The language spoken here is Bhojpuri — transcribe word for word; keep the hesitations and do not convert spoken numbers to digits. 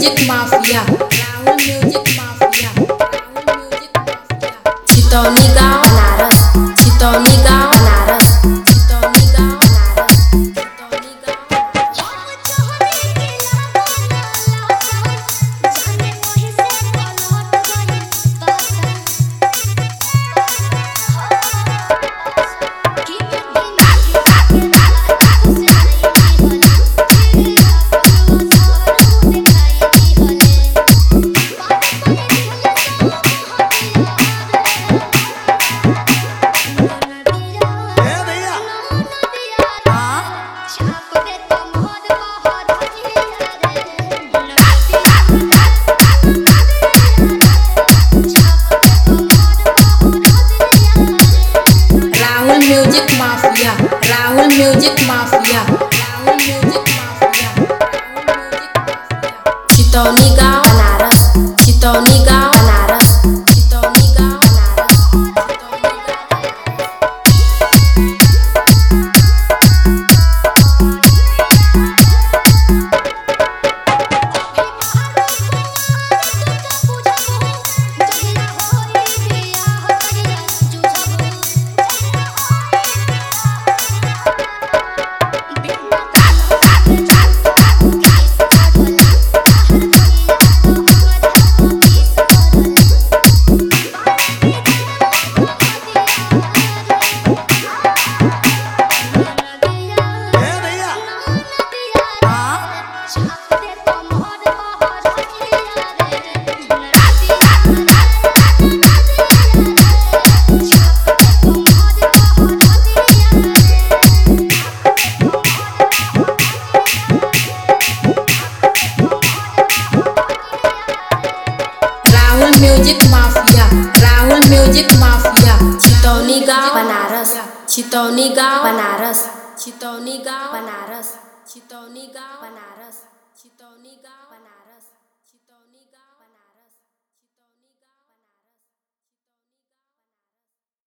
Music mafia, Rahul music mafia, Rahul music mafia. Chitauni गाँव बनारस, चितौनी गाँव बनारस, चितौनी गाँव Banaras, Chitauni music mafia, Rahul music mafia, Rahul music mafia, Rahul music mafia. Chitauni गाँव बनारस, चितौनी गाँव बनारस, चितौनी गाँव Banaras, Chitauni music mafia, Rahul music mafia. Chitauni गाँव बनारस, चितौनी गाँव बनारस, चितौनी गाँव बनारस।